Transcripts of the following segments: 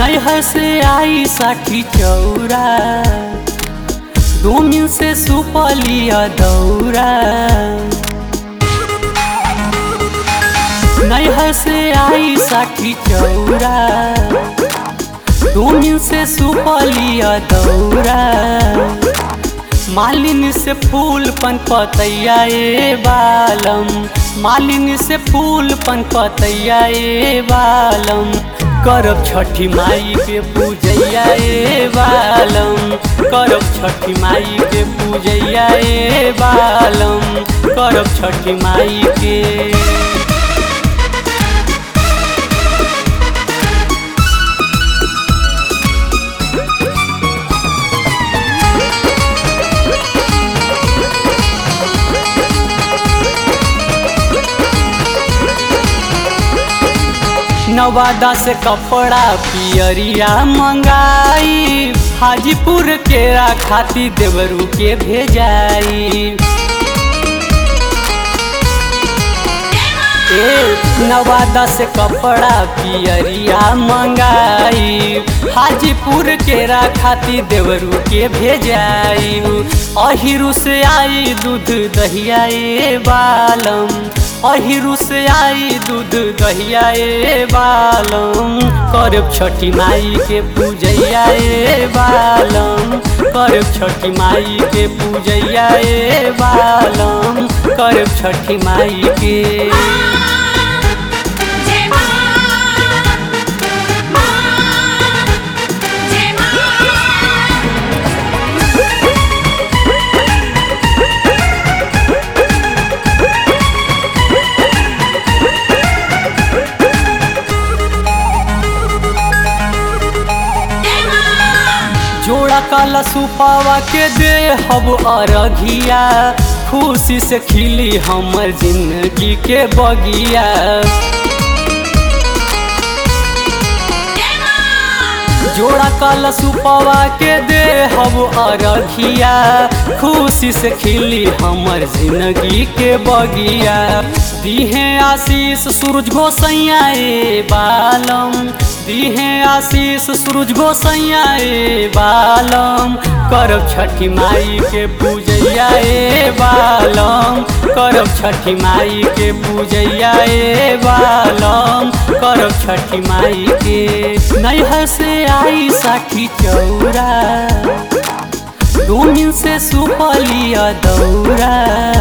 नैहर से आई साठी चौरा, डोमिन से सुपलिया दौरा। नैहर से आई साठी चौरा, डोमिन से सुपलिया दौरा। मालिनी से फूल पन पतैया ए बालम, मालिनी से फूल पन पतैया ए बालम। करब छठी माई के पूजैया ए बालम, करब छठी माई के पूजैया ए बालम, करब छठी माई के। नवादा से कपड़ा पियरिया मंगाई, हाजीपुर केरा खाती देवरू के भेजाई। नवादा से कपड़ा पियरिया मंगाई, हाजीपुर केरा खाती देवरू के भेजाई। अहिरू से आई दूध दहिया ए बालम, अहिरू से आई दूध दहिया ए बालम। करब छठी माई के पूजैया ए बालम, करब छठी माई के पूजैया ए बालम, करब छठी माई के। जोड़ा काला सुपावा के दे हब अरघिया, खुशी से खिली हमर जिंदगी के बगिया। जोड़ा काला सुपावा के दे हब अरघिया, खुशी से खिली हमर जिंदगी के बगिया। दीहे आशीष सूरज गोसैया ए बालम, दीहे आशीष सूरज गोसैया ए बालम। करब छठी माई के पूजैया ए बालम, करब छठी माई के पूजैया ए बालम, करब छठी माई के। नैहर से आई साठी चौरा, डोमिन से सुपलिया दौरा।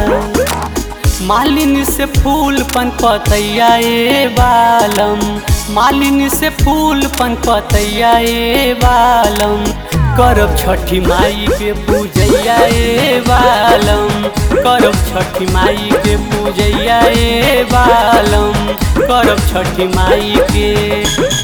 मालिनी से फूल पन पतैया ए बालम, मालिनी से फूल पन पतैया ए बालम। करब छठी माई के पूजैया ए बालम, करब छठी माई के पूजैया ए बालम, करब छठी माई के।